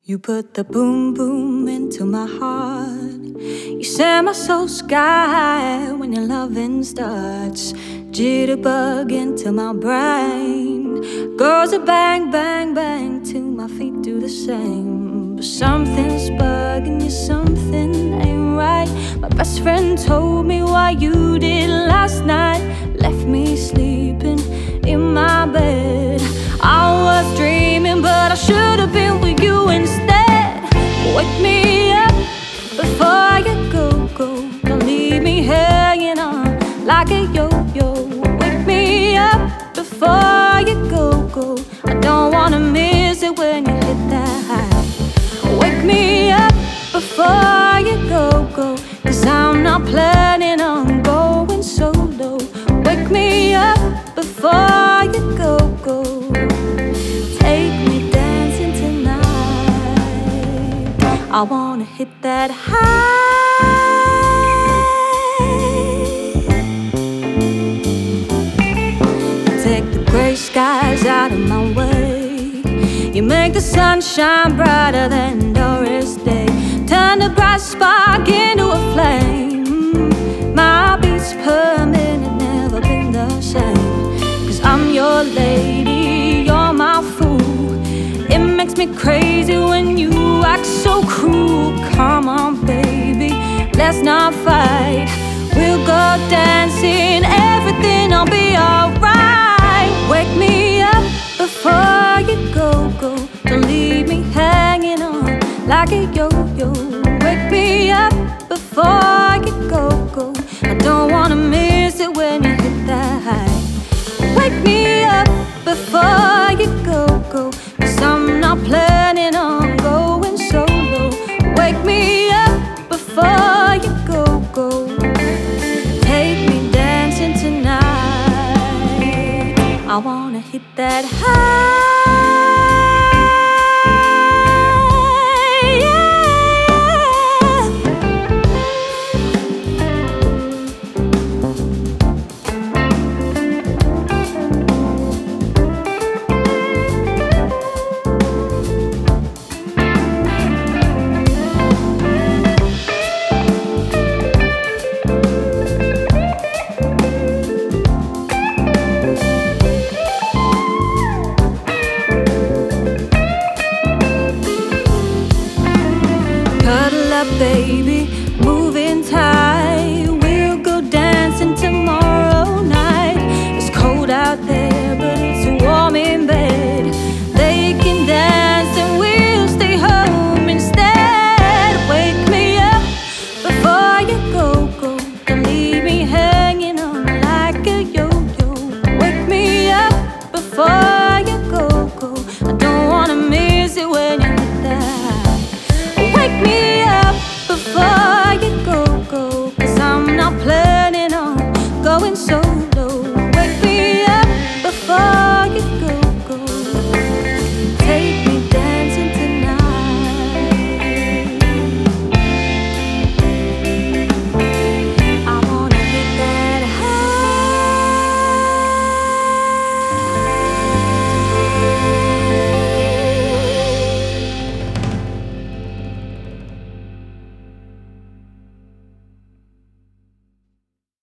You put the boom boom into my heart. You send my soul sky when your loving starts. Jitterbug into my brain. Goes a bang, bang, bang till my feet do the same. But something's bugging you, something ain't right. My best friend told me what you did last night. Left me sleeping in my bed. I was dreaming, but I should have been with you instead. Wake me up before you go. Don't leave me hanging on like a yo-yo. Wake me up before you go. I don't wanna miss it when you hit that high. Wake me up before you go, 'cause I'm not planning on going solo. Wake me up before you go. Take me dancing tonight. I wanna hit that high. Take the gray skies out of my way. You make the sun shine brighter than Doris Day. Turn the bright spark into a flame. My beats per minute never been the same. 'Cause I'm your lady, you're my fool. It makes me crazy when you act so cruel. Come on baby, let's not fight. We'll go dancing, everything'll be alright. Wake me up before you go. Don't leave me hanging on like a yo-yo. Wake me up before you go. I don't wanna miss it when you hit that high. Wake me up before you go, 'cause I'm not planning on going solo. Wake me up before you go. Take me dancing tonight. I wanna hit that high. Cuddle up, baby,